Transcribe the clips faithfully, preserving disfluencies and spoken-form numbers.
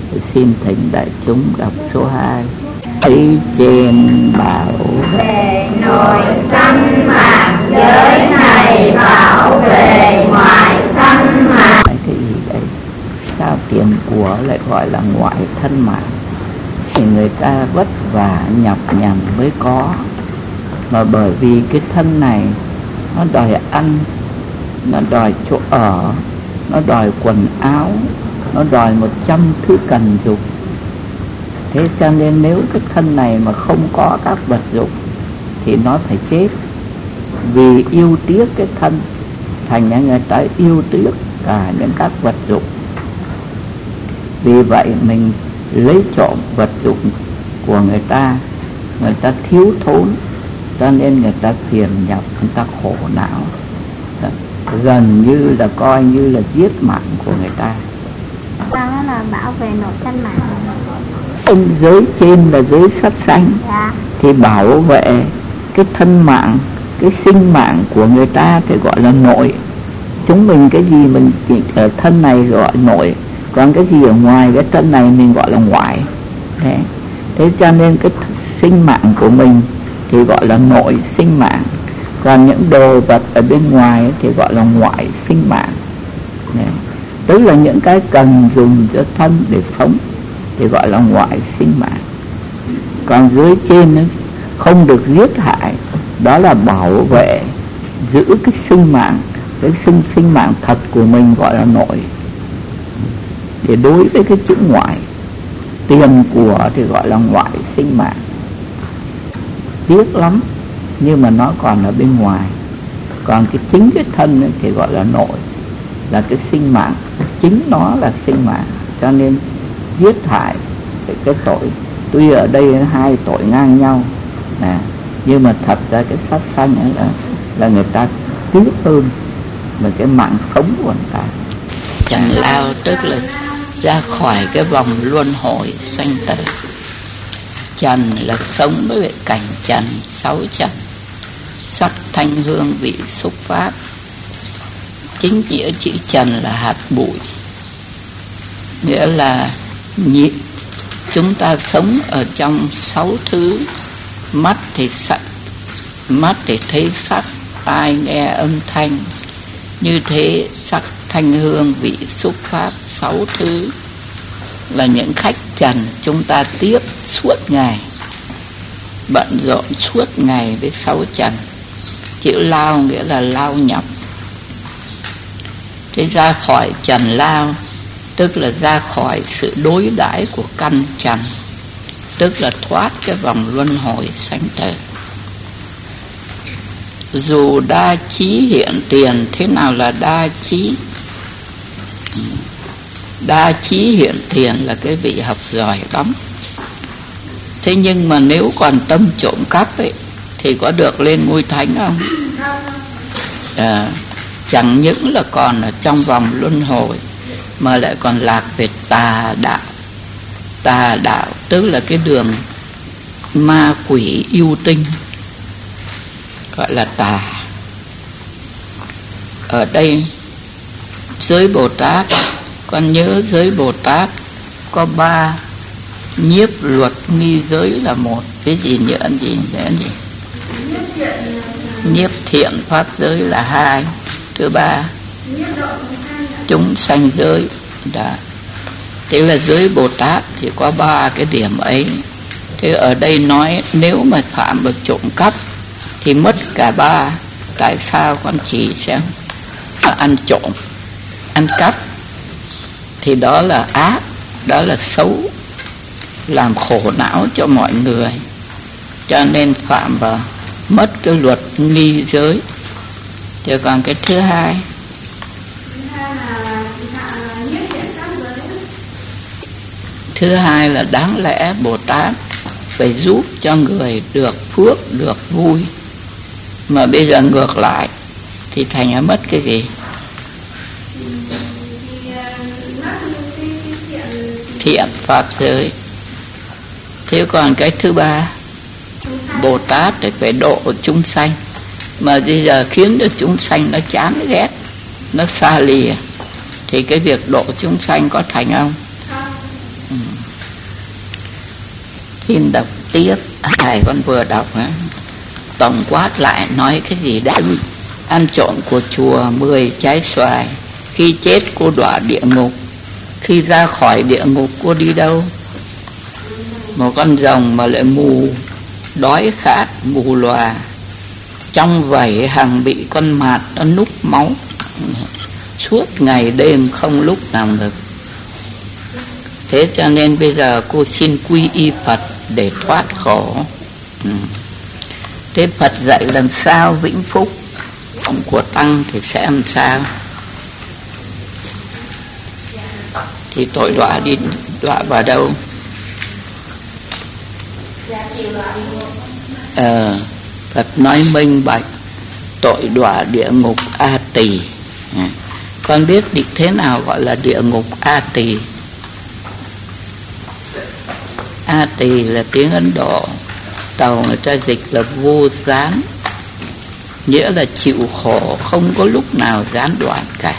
Tôi xin thỉnh đại chúng đọc số hai. Ấy trên bảo vệ nội sanh mạng giới này, bảo vệ ngoại sanh mạng. Cái gì đấy? Sao tiền của lại gọi là ngoại thân mạng? Thì người ta vất vả nhọc nhằn mới có, mà bởi vì cái thân này nó đòi ăn, nó đòi chỗ ở, nó đòi quần áo, nó đòi một trăm thứ cần dụng. Thế cho nên nếu cái thân này mà không có các vật dụng thì nó phải chết. Vì yêu tiếc cái thân, thành ra người ta yêu tiếc cả những các vật dụng. Vì vậy mình lấy trộm vật dụng của người ta, người ta thiếu thốn, cho nên người ta phiền nhọc, người ta khổ não, gần như là coi như là giết mạng của người ta. Đó là bảo vệ nội sanh mạng. Ông giới trên là giới sát sanh, Dạ. thì bảo vệ cái thân mạng, cái sinh mạng của người ta thì gọi là nội. Chúng mình cái gì mình ở thân này gọi nội, còn cái gì ở ngoài cái thân này mình gọi là ngoại. Thế, thế cho nên cái sinh mạng của mình thì gọi là nội sinh mạng, còn những đồ vật ở bên ngoài thì gọi là ngoại sinh mạng. Đấy. Tức là những cái cần dùng cho thân để sống thì gọi là ngoại sinh mạng. Còn dưới trên ấy, không được giết hại, đó là bảo vệ, giữ cái sinh mạng, cái sinh sinh mạng thật của mình gọi là nội. Để đối với cái chữ ngoại, tiền của thì gọi là ngoại sinh mạng. Tiếc lắm, nhưng mà nó còn ở bên ngoài. Còn cái chính cái thân ấy thì gọi là nội, là cái sinh mạng, chính nó là sinh mạng. Cho nên giết hại cái, cái tội, tuy ở đây hai tội ngang nhau nè, nhưng mà thật ra cái sát sanh ấy là, là người ta tiếc hơn về cái mạng sống của người ta. Trần lao tức là ra khỏi cái vòng luân hồi sanh tử. Trần là sống với cảnh trần, sáu trần: sắc thanh hương vị xúc pháp. Chính nghĩa chữ trần là hạt bụi, nghĩa là nhị, chúng ta sống ở trong sáu thứ. Mắt thì sắc, mắt thì thấy sắc, tai nghe âm thanh. Như thế sắc thanh hương vị xúc pháp, sáu thứ là những khách trần chúng ta tiếp suốt ngày, bận rộn suốt ngày với sáu trần. Chữ lao nghĩa là lao nhọc. Thế ra khỏi trần lao tức là ra khỏi sự đối đãi của căn trần, tức là thoát cái vòng luân hồi sanh tử. Dù đa trí hiện tiền. Thế nào là đa trí? Đa trí hiện tiền là cái vị học giỏi lắm. Thế nhưng mà nếu còn tâm trộm cắp ấy, thì có được lên ngôi thánh không? À, chẳng những là còn ở trong vòng luân hồi, mà lại còn lạc về tà đạo. Tà đạo tức là cái đường ma quỷ yêu tinh, gọi là tà. Ở đây giới Bồ Tát, con nhớ giới Bồ Tát có ba: nhiếp luật nghi giới là một, cái gì nữa anh gì nữa gì nhiếp thiện pháp giới là hai, thứ ba chúng sanh giới. Đó. Thế là giới Bồ Tát thì có ba cái điểm ấy. Thế ở đây nói nếu mà phạm được trộm cắp thì mất cả ba. Tại sao con chỉ xem ăn trộm, ăn cắp thì đó là ác, đó là xấu, làm khổ não cho mọi người, cho nên phạm vào mất cái luật nghi giới. Chứ còn cái thứ hai, thứ hai là đáng lẽ Bồ Tát phải giúp cho người được phước, được vui, mà bây giờ ngược lại thì thành ra mất cái gì? Thiện pháp giới. Thế còn cái thứ ba, Bồ Tát thì phải độ chúng sanh, mà bây giờ khiến được chúng sanh nó chán ghét, nó xa lìa, thì cái việc độ chúng sanh có thành không? Ừ. Xin đọc tiếp thầy con vừa đọc á. Tổng quát lại nói cái gì đấy: ăn trộm của chùa mười trái xoài, khi chết cô đọa địa ngục, khi ra khỏi địa ngục cô đi đâu? Một con rồng mà lại mù, đói khát, mù lòa, trong vảy hằng bị con mạt nó núc máu, suốt ngày đêm không lúc nào được. Thế cho nên bây giờ cô xin quy y Phật để thoát khổ. ừ. Thế Phật dạy làm sao vĩnh phúc, ông của Tăng thì sẽ làm sao? Thì tội đọa đi, đọa vào đâu? Ờ, Phật nói minh bạch, tội đọa địa ngục A Tỳ. à, Con biết định thế nào gọi là địa ngục A Tỳ? A Tỳ là tiếng Ấn Độ, tàu người ta dịch là vô gián, nghĩa là chịu khổ không có lúc nào gián đoạn cả,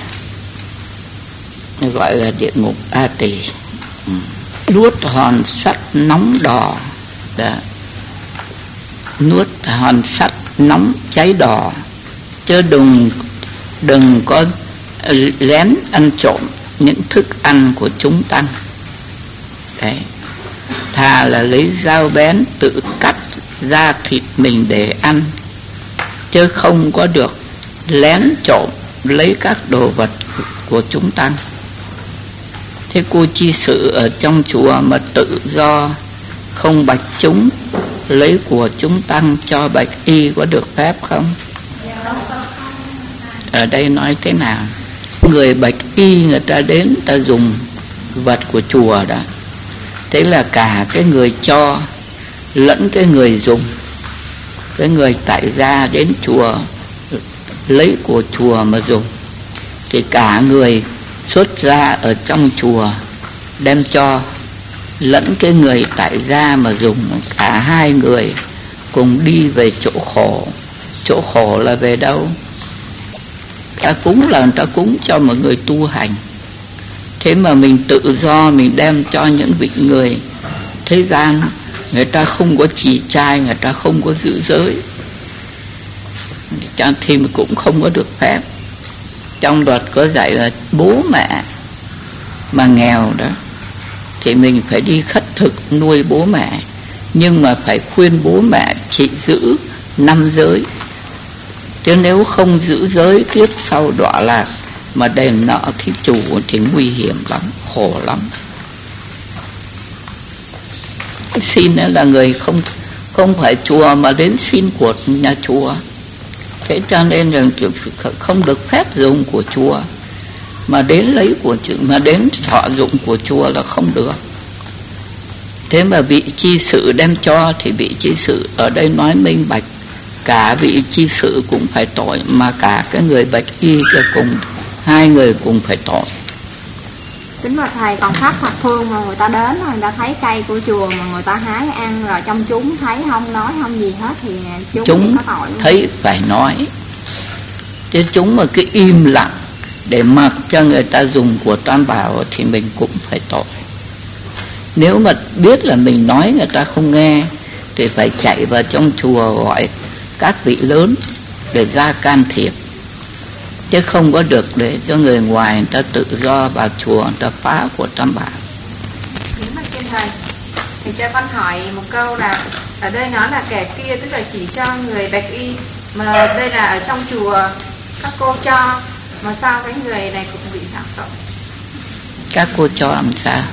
gọi là địa ngục A Tỳ. ừ. Nuốt hòn sắt nóng đỏ, đó. Nuốt hòn sắt nóng cháy đỏ, chứ đừng đừng có lén ăn trộm những thức ăn của chúng tăng. Đấy, thà là lấy dao bén tự cắt da thịt mình để ăn, chứ không có được lén trộm lấy các đồ vật của chúng tăng. Thế cô chi sự ở trong chùa mà tự do không bạch chúng, lấy của chúng tăng cho bạch y có được phép không? Ở đây nói thế nào? Người bạch y người ta đến ta dùng vật của chùa đó, thế là cả cái người cho lẫn cái người dùng, cái người tại gia đến chùa lấy của chùa mà dùng, thì cả người xuất gia ở trong chùa đem cho lẫn cái người tại gia mà dùng, cả hai người cùng đi về chỗ khổ. Chỗ khổ là về đâu? Ta cúng là người ta cúng cho một người tu hành, thế mà mình tự do mình đem cho những vị người thế gian, người ta không có trì trai, người ta không có giữ giới, thì mình cũng không có được phép. Trong luật có dạy là bố mẹ mà nghèo đó thì mình phải đi khất thực nuôi bố mẹ, nhưng mà phải khuyên bố mẹ chỉ giữ năm giới, chứ nếu không giữ giới kiếp sau đọa lạc mà đền nợ thí chủ thì nguy hiểm lắm, khổ lắm. Xin là người không không phải chùa mà đến xin của nhà chùa, thế cho nên là không được phép dùng của chùa, mà đến lấy của chùa, mà đến thọ dụng của chùa là không được. Thế mà vị chi sự đem cho thì vị chi sự ở đây nói minh bạch, cả vị chi sự cũng phải tội, mà cả cái người bạch y kia cùng, hai người cùng phải tội. Kính bạch thầy, còn pháp thập phương mà người ta đến rồi người ta thấy cây của chùa mà người ta hái ăn, rồi trong chúng thấy không nói không gì hết thì chúng, chúng có tội không? Thấy phải nói, chứ chúng mà cứ im lặng để mặc cho người ta dùng của Tam Bảo thì mình cũng phải tội. Nếu mà biết là mình nói người ta không nghe thì phải chạy vào trong chùa gọi các vị lớn để ra can thiệp, chứ không có được để cho người ngoài người ta tự do vào chùa người ta phá của Tam Bảo. Nếu mà trên thầy thì cho con hỏi một câu là ở đây nói là kẻ kia tức là chỉ cho người bạch y, mà đây là ở trong chùa các cô cho, mà sao cái người này cũng bị phạm tội? Các cô cho làm sao?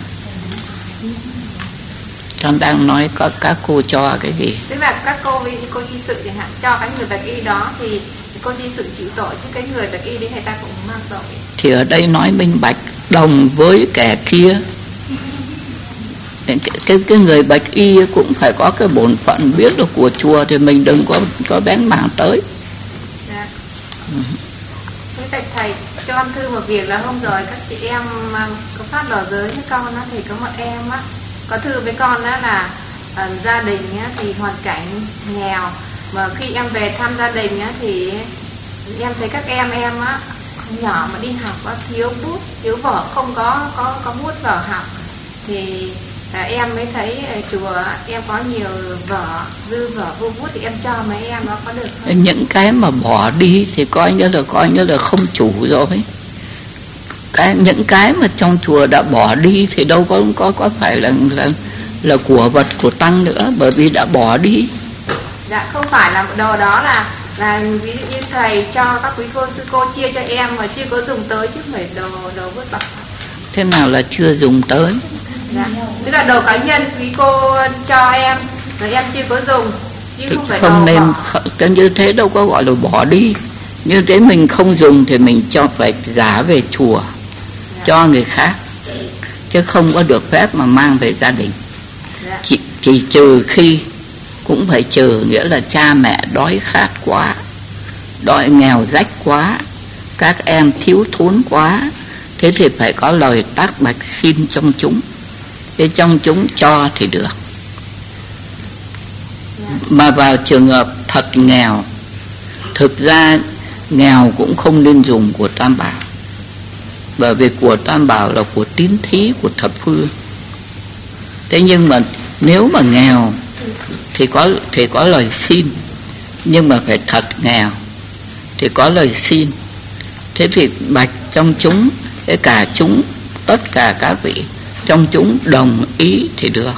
Con đang nói có các cô cho cái gì? Tức là các cô vì cô chi sự chẳng hạn cho cái người bạch y đó thì cô chi sự chịu tội, chứ cái người bạch y đấy người ta cũng mang tội. Thì ở đây nói minh bạch, đồng với kẻ kia. Cái, cái, cái người bạch y cũng phải có cái bổn phận biết được của chùa, thì mình đừng có có bén mảng tới. Dạ. Ừ. Thế bạch thầy cho con thư một việc là hôm rồi các chị em có phát lò giới với con đó, thì có một em á có thư với con đó là uh, gia đình á, thì hoàn cảnh nghèo, mà khi em về thăm gia đình á, thì em thấy các em em á nhỏ mà đi học á, thiếu bút thiếu vở, không có có có bút vở học, thì à, em mới thấy à, chùa em có nhiều vở dư vở vô bút thì em cho mấy em nó có được không? Những cái mà bỏ đi thì coi như là coi như là không chủ rồi. Cái những cái mà trong chùa đã bỏ đi thì đâu có có có phải là là là của vật của tăng nữa, bởi vì đã bỏ đi. Dạ không phải là đồ đó là là ví dụ như thầy cho các quý cô sư cô chia cho em mà chưa có dùng tới chứ không phải đồ đồ vứt bỏ. Thế nào là chưa dùng tới? Dạ, tức là đồ cá nhân quý cô cho em rồi em chưa có dùng chứ thì không phải không đồ nên bỏ. Như thế đâu có gọi là bỏ đi. Như thế mình không dùng thì mình cho phải giá về chùa, dạ, cho người khác, chứ không có được phép mà mang về gia đình. Dạ. Chỉ, chỉ trừ khi cũng phải trừ, nghĩa là cha mẹ đói khát quá, đói nghèo rách quá, các em thiếu thốn quá, thế thì phải có lời tác bạch xin trong chúng. Thế trong chúng cho thì được. Mà vào trường hợp thật nghèo, thực ra nghèo cũng không nên dùng của Tam Bảo, bởi vì của Tam Bảo là của tín thí, của thập phương. Thế nhưng mà nếu mà nghèo thì có thì có lời xin, nhưng mà phải thật nghèo thì có lời xin. Thế thì bạch trong chúng, thế cả chúng, tất cả các vị trong chúng đồng ý thì được.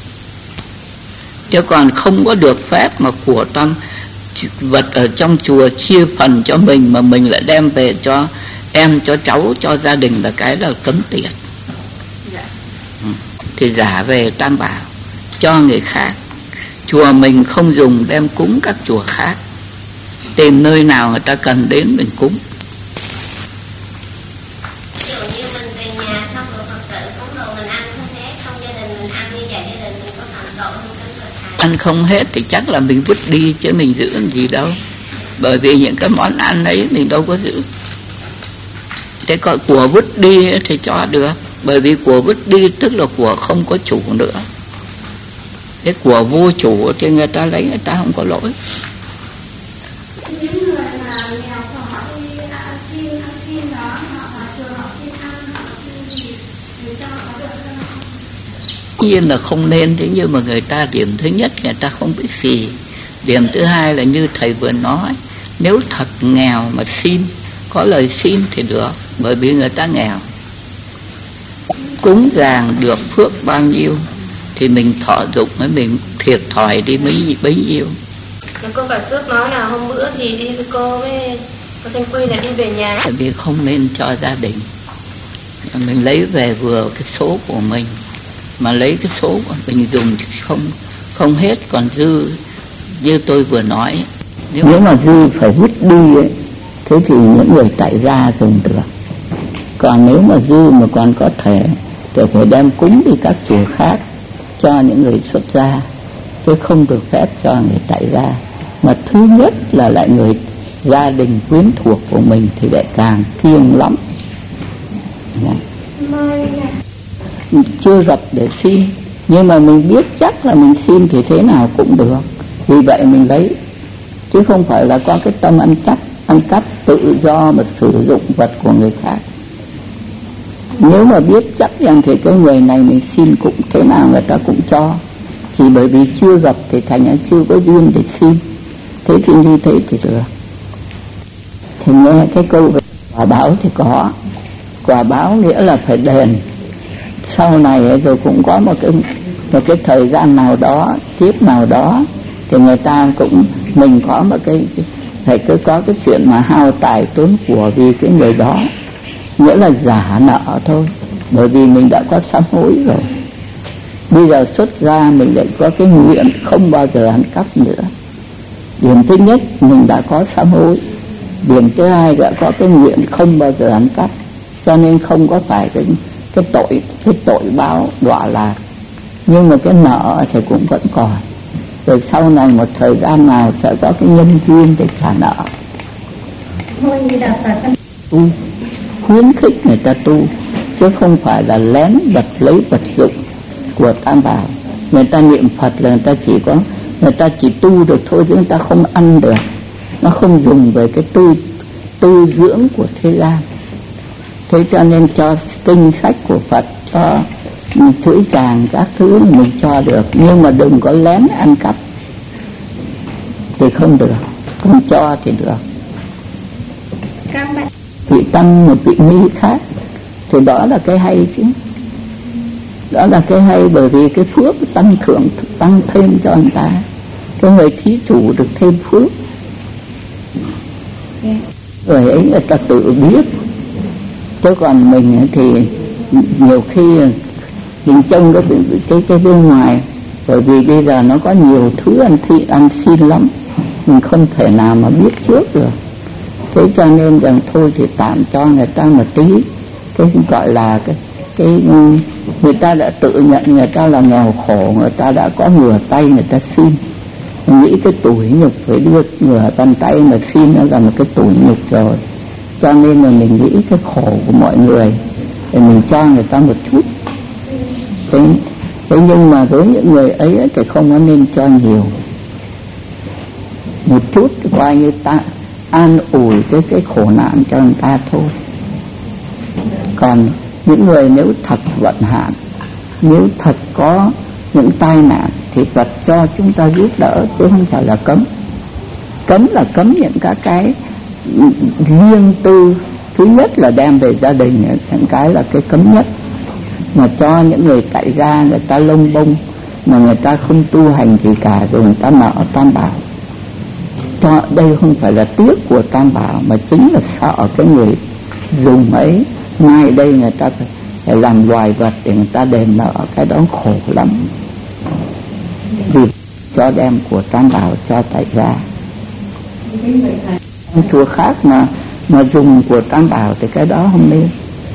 Chứ còn không có được phép mà của tam vật ở trong chùa chia phần cho mình mà mình lại đem về cho em, cho cháu, cho gia đình là cái là cấm tiệt. Dạ. Ừ. Thì giả về Tam Bảo cho người khác. Chùa mình không dùng đem cúng các chùa khác. Tìm nơi nào người ta cần đến mình cúng. Ví dụ như mình về nhà xong rồi Phật tử cúng đồ mình ăn không hết, không gia đình mình ăn như vậy, gia đình mình có phạm tội không kính thưa thầy? Ăn không hết thì chắc là mình vứt đi chứ mình giữ làm gì đâu. Bởi vì những cái món ăn ấy mình đâu có giữ. Thế còn của vứt đi thì cho được, bởi vì của vứt đi tức là của không có chủ nữa. Cái của vô chủ thì người ta lấy, người ta không có lỗi. Những người mà nghèo họ đi xin ăn xin đó, họ vào chùa họ xin ăn, họ xin gì để cho họ có được không? Nhiên là không nên. Thế nhưng mà người ta điểm thứ nhất người ta không biết gì. Điểm thứ hai là như thầy vừa nói, nếu thật nghèo mà xin, có lời xin thì được, bởi vì người ta nghèo. Cúng dường được phước bao nhiêu thì mình thọ dụng với mình thiệt thòi đi mấy bấy nhiêu. Cô cả Phước nói là hôm bữa thì đi với cô với cô Thanh Quy là đi về nhà. Tại vì không nên cho gia đình. Mình lấy về vừa cái số của mình, mà lấy cái số của mình dùng không không hết, còn dư như tôi vừa nói. Nếu, Nếu mà dư phải vứt đi ấy, thế thì những người tại gia dùng được. Còn nếu mà dư mà còn có thể thì phải đem cúng đi các chùa khác cho những người xuất gia, chứ không được phép cho người tại gia. Mà thứ nhất là lại người gia đình quyến thuộc của mình thì lại càng kiêng lắm. Chưa gặp để xin, nhưng mà mình biết chắc là mình xin thì thế nào cũng được, vì vậy mình lấy, chứ không phải là có cái tâm ăn cắp ăn cắp tự do mà sử dụng vật của người khác. Nếu mà biết chắc rằng thì cái người này mình xin cũng thế nào người ta cũng cho, chỉ bởi vì chưa gặp thì thành ra chưa có duyên để xin. Thế thì như thế thì được. Thì nghe cái câu về quả báo thì có. Quả báo nghĩa là phải đền. Sau này rồi cũng có một cái một cái thời gian nào đó, kiếp nào đó thì người ta cũng, mình có một cái phải cứ có cái chuyện mà hao tài tốn của vì cái người đó, nghĩa là giả nợ thôi, bởi vì mình đã có sám hối rồi. Bây giờ xuất ra mình lại có cái nguyện không bao giờ ăn cắp nữa. Điểm thứ nhất mình đã có sám hối, điểm thứ hai đã có cái nguyện không bao giờ ăn cắp, cho nên không có phải cái cái tội cái tội báo đọa lạc. Nhưng mà cái nợ thì cũng vẫn còn. Rồi sau này một thời gian nào sẽ có cái nhân duyên để trả nợ. Tu khuyến khích người ta tu, chứ không phải là lén vật lấy vật dụng của Tam Bảo. Người ta niệm Phật là người ta chỉ có người ta chỉ tu được thôi, chứ người ta không ăn được, nó không dùng về cái tu tu dưỡng của thế gian. Thế cho nên cho kinh sách của Phật, cho chuỗi tràng các thứ mình cho được, nhưng mà đừng có lén ăn cắp thì không được, không cho thì được. Vị tâm một vị ni khác thì đó là cái hay chứ, đó là cái hay, bởi vì cái phước tăng thưởng tăng thêm cho người ta, cái người thí chủ được thêm phước. Người ấy người ta tự biết, chứ còn mình thì nhiều khi mình trông cái cái cái bên ngoài, bởi vì bây giờ nó có nhiều thứ ăn thị ăn xin lắm, mình không thể nào mà biết trước được. Thế cho nên rằng thôi thì tạm cho người ta một tí, cái gọi là cái cái người ta đã tự nhận người ta là nghèo khổ, người ta đã có ngửa tay người ta xin. Mình nghĩ cái tủi nhục phải đưa ngửa bàn tay mà xin nó là một cái tủi nhục rồi, cho nên là mình nghĩ cái khổ của mọi người thì mình cho người ta một chút. Thế, thế nhưng mà với những người ấy thì không có nên cho nhiều, một chút coi như ta an ủi cái cái khổ nạn cho người ta thôi. Còn những người nếu thật vận hạn, nếu thật có những tai nạn thì Phật cho chúng ta giúp đỡ, chứ không phải là cấm. Cấm là cấm những các cái riêng tư. Thứ nhất là đem về gia đình, những cái là cái cấm nhất. Mà cho những người tại gia, người ta lông bông mà người ta không tu hành gì cả, rồi người ta nợ tam bảo, cho đây không phải là tiếc của tam bảo, mà chính là sợ cái người dùng ấy mai đây người ta phải làm loài vật để người ta đền nợ, cái đó khổ lắm. Vì cho đem của tam bảo cho tại gia. Chùa khác mà mà dùng của tam bảo thì cái đó không nên.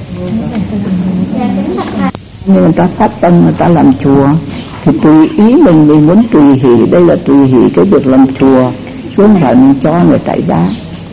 Nhưng người ta phát tâm, người ta làm chùa thì tùy ý mình, mình muốn tùy hỷ, đây là tùy hỷ cái việc làm chùa, chứ không phải mình cho người tại gia.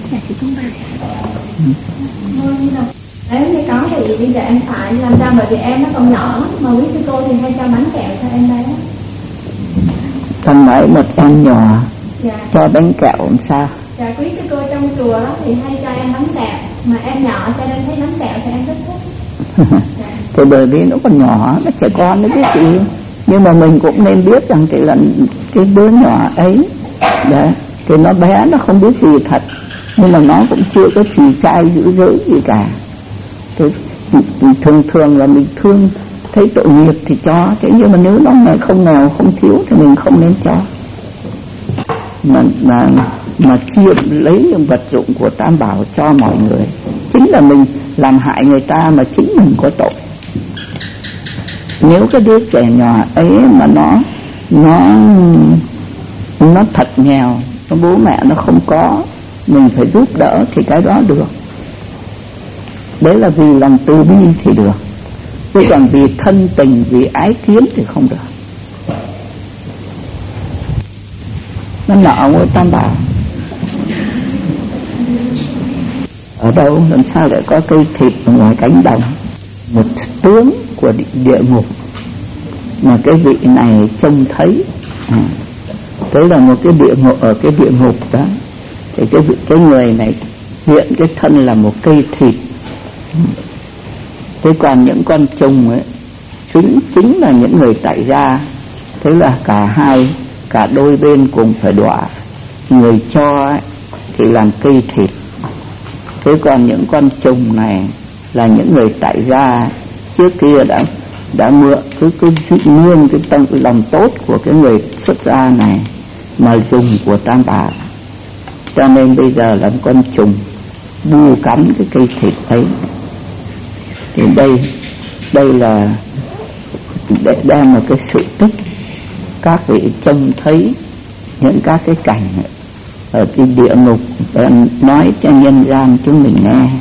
Nếu như có thì bây giờ em phải làm sao, bởi vì em nó còn nhỏ, mà quý sư cô thì hay cho bánh kẹo cho em bé. Thằng nói một em nhỏ, dạ. Cho bánh kẹo làm sao? Dạ, quý sư cô trong chùa đó thì hay cho em bánh kẹo, mà em nhỏ cho nên thấy bánh kẹo thì em rất thích. Dạ. Thì bởi vì nó còn nhỏ, nó trẻ con nó biết gì, nhưng mà mình cũng nên biết rằng cái lần cái đứa nhỏ ấy đấy, thì nó bé, nó không biết gì thật, nhưng mà nó cũng chưa có trì trai giữ giới gì cả. Thì thường thường là mình thương thấy tội nghiệp thì cho, thế nhưng mà nếu nó không nghèo không thiếu thì mình không nên cho. Mà mà mà chiếm lấy những vật dụng của tam bảo cho mọi người, chính là mình làm hại người ta, mà chính mình có tội. Nếu cái đứa trẻ nhỏ ấy mà nó nó nó thật nghèo, nó bố mẹ nó không có, mình phải giúp đỡ thì cái đó được. Đấy là vì lòng từ bi thì được, chứ còn vì thân tình, vì ái kiến thì không được. Nó nợ với tam bảo. Ở đâu làm sao lại có cây thịt ở ngoài cánh đồng, một tướng của địa ngục mà cái vị này trông thấy. À, đấy là một cái địa ngục, ở cái địa ngục đó thì cái cái người này hiện cái thân là một cây thịt. Thế còn những con trùng ấy chính chính là những người tại gia. Thế là cả hai, cả đôi bên cùng phải đọa. Người cho ấy thì làm cây thịt, thế còn những con trùng này là những người tại gia trước kia đã đã mượn cứ cứ nguyên cái tâm lòng tốt của cái người xuất gia này mà dùng của tam bảo, cho nên bây giờ làm con trùng bu cắn cái cây thịt ấy. Thì đây đây là để đem một cái sự tích, các vị trông thấy những các cái cảnh ở cái địa ngục để nói cho nhân gian chúng mình nghe.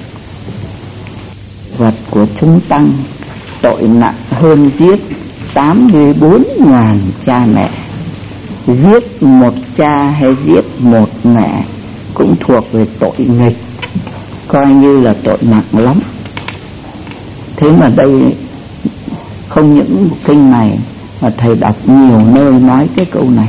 Vật của chúng tăng tội nặng hơn giết tám mươi bốn ngàn cha mẹ. Giết một cha hay giết một mẹ cũng thuộc về tội nghịch, coi như là tội nặng lắm. Thế mà đây không những kinh này mà thầy đọc nhiều nơi nói cái câu này.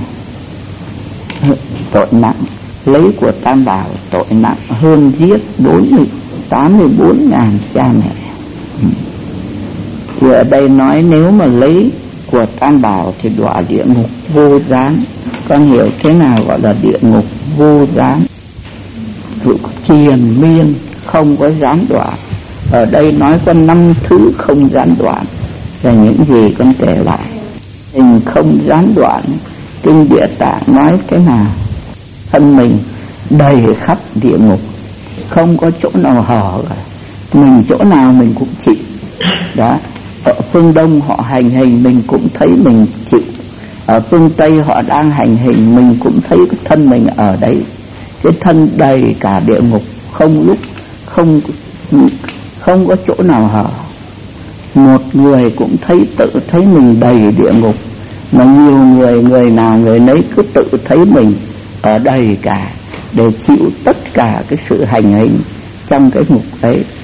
Tội nặng, lấy của tam bảo tội nặng hơn giết tám mươi bốn ngàn cha mẹ. Thì ở đây nói nếu mà lấy của Tam Bảo thì đọa địa ngục vô gián. Con hiểu thế nào gọi là địa ngục vô gián? Triền miên, không có gián đoạn. Ở đây nói có năm thứ không gián đoạn là những gì con kể lại. Mình không gián đoạn. Kinh Địa Tạng nói thế nào? Thân mình đầy khắp địa ngục, không có chỗ nào hở cả. Mình chỗ nào mình cũng chịu. Đó. Ở phương Đông họ hành hình mình cũng thấy mình chịu. Ở phương Tây họ đang hành hình mình cũng thấy cái thân mình ở đấy. Cái thân đầy cả địa ngục, không lúc không không có chỗ nào hở. Một người cũng thấy tự thấy mình đầy địa ngục, mà nhiều người người nào người nấy cứ tự thấy mình ở đầy cả, để chịu tất cả cái sự hành hình trong cái ngục ấy.